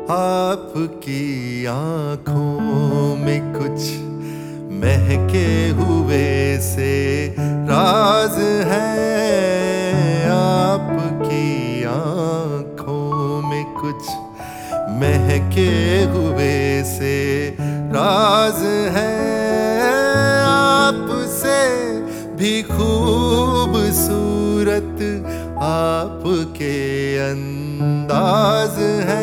आपकी आंखों में कुछ महके हुए से राज है। आपकी आंखों में कुछ महके हुए से राज है। आपसे भी खूबसूरत आपके अंदाज है।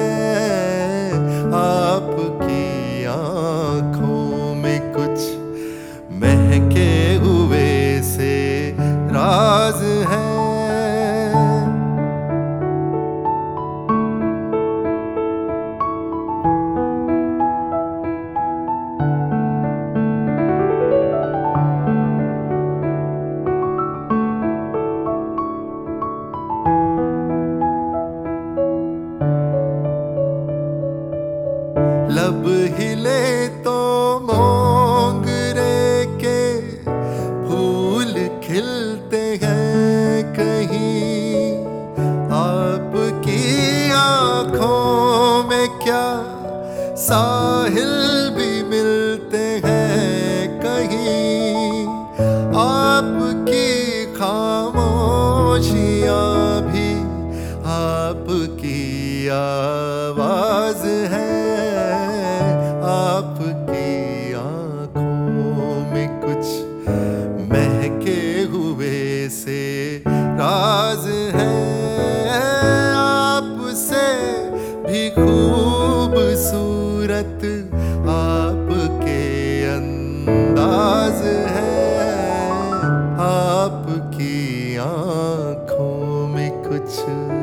आपकी आंखों में कुछ महके हुए से राज है। लब हिले तो मोगरे के फूल खिलते हैं कहीं। आपकी आंखों में क्या साहिल भी मिलते हैं कहीं। आपकी खामोशियां भी आपकी आवाज है। आपकी आंखों में कुछ महके हुए से राज है। आपसे भी खूबसूरत आपके अंदाज है। आपकी आंखों में कुछ